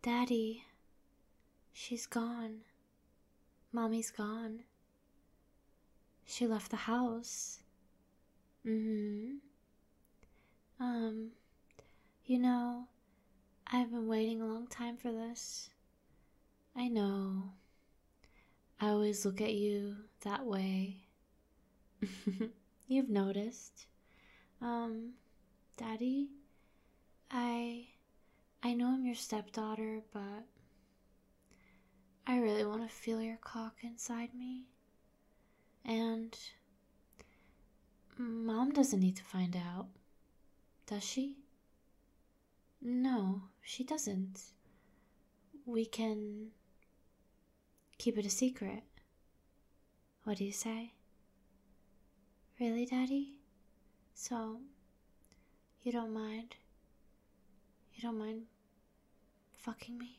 Daddy, she's gone. Mommy's gone. She left the house. Mm-hmm. You know, I've been waiting a long time for this. I know. I always look at you that way. You've noticed. Daddy, I know I'm your stepdaughter, but I really want to feel your cock inside me. And Mom doesn't need to find out, does she? No, she doesn't. We can keep it a secret. What do you say? Really, Daddy? So, you don't mind? You don't mind fucking me?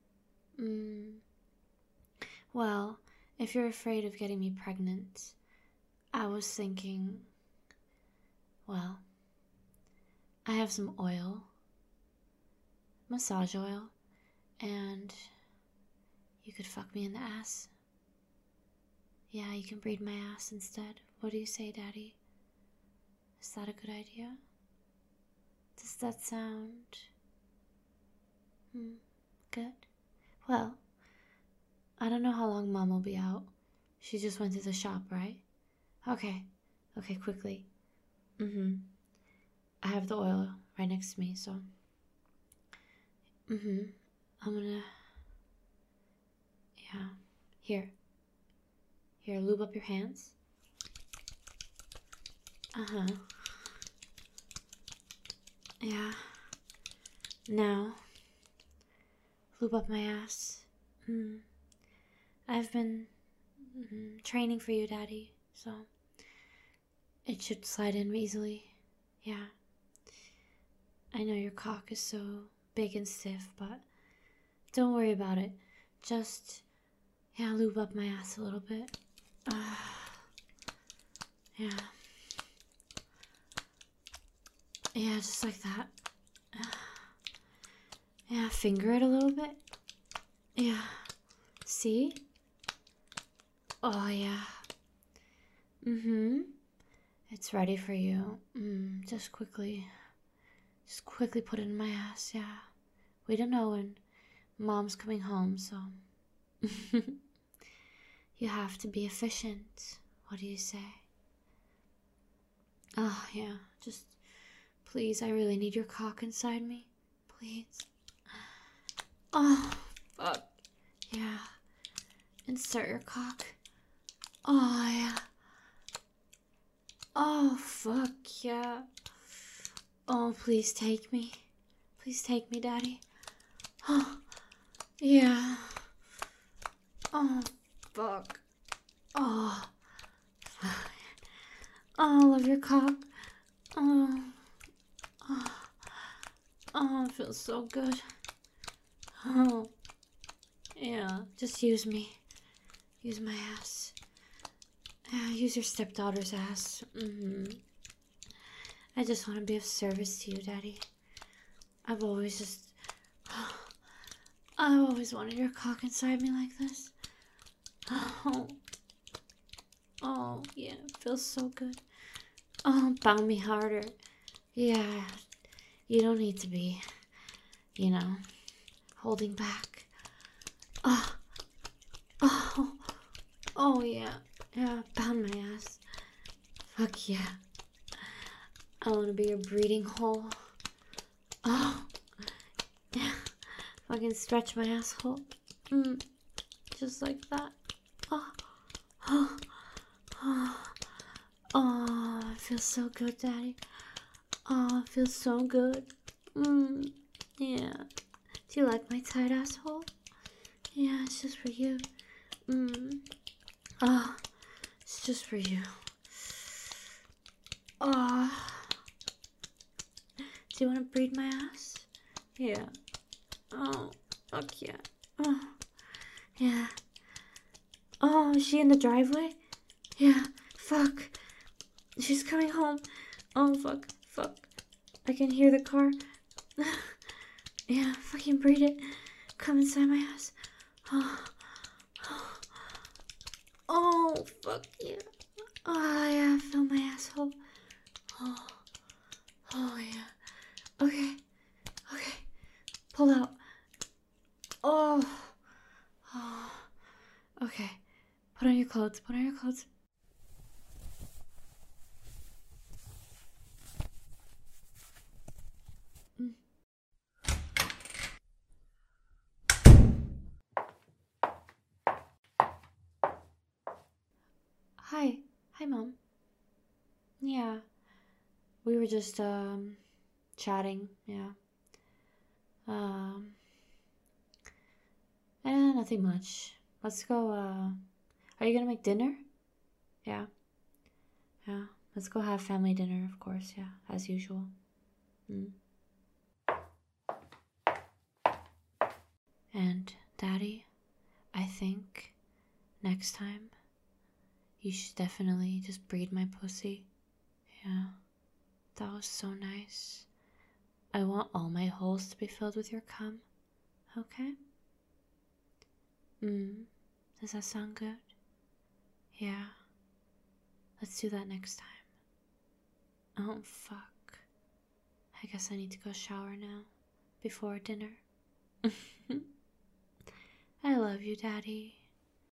Well, if you're afraid of getting me pregnant, I was thinking, well, I have some oil, massage oil, and you could fuck me in the ass. Yeah, you can breed my ass instead. What do you say, Daddy? Is that a good idea? Does that sound... good? Well, I don't know how long Mom will be out. She just went to the shop, right? Okay, quickly. I have the oil right next to me, so... I'm gonna... Yeah, here, lube up your hands. Yeah. Now, lube up my ass. I've been training for you, Daddy, so it should slide in easily. Yeah. I know your cock is so big and stiff, but don't worry about it. Just, lube up my ass a little bit. Yeah. Yeah, just like that. Yeah, finger it a little bit. Yeah. See? Oh, yeah. It's ready for you. Just quickly put it in my ass, yeah. We don't know when Mom's coming home, so... You have to be efficient. What do you say? Oh, yeah. Just, please, I really need your cock inside me. Please. Oh, fuck. Yeah. Insert your cock. Oh, yeah. Oh, fuck, yeah. Oh, please take me. Please take me, Daddy. Oh, yeah. Oh, fuck. Oh, fuck. Oh, I love your cock. Oh, it feels so good. Oh, yeah, just use me. Use my ass. Use your stepdaughter's ass. I just want to be of service to you, Daddy. I've always wanted your cock inside me like this. Oh, yeah, it feels so good. Oh, pound me harder. Yeah, you don't need to be, holding back. Oh, yeah. Yeah, pound my ass. Fuck yeah. I want to be your breeding hole. Oh, yeah. Fucking stretch my asshole. Just like that. Oh, it feels so good, Daddy. Oh, it feels so good. Yeah. Do you like my tight asshole? Yeah, it's just for you. Oh, it's just for you. Oh. Do you want to breed my ass? Yeah. Oh, fuck yeah. Oh, yeah. Oh, is she in the driveway? Yeah, fuck. She's coming home. Oh, fuck. I can hear the car. Yeah, fucking breed it. come inside my ass. Oh, oh, fuck yeah. Oh, yeah, fill my asshole. Oh, oh, yeah. Okay, okay. Pull out. Oh, oh. Okay. Put on your clothes. Put on your clothes. Mm. Hi. Hi, Mom. Yeah. We were just, chatting. Yeah. Um, nothing much. Let's go, are you gonna make dinner? Yeah. Yeah. Let's go have family dinner, of course. Yeah. As usual. Mm. And, Daddy, I think next time you should definitely just breed my pussy. Yeah. That was so nice. I want all my holes to be filled with your cum. Okay? Does that sound good? Yeah. Let's do that next time. Oh, fuck. I guess I need to go shower now. Before dinner. I love you, Daddy.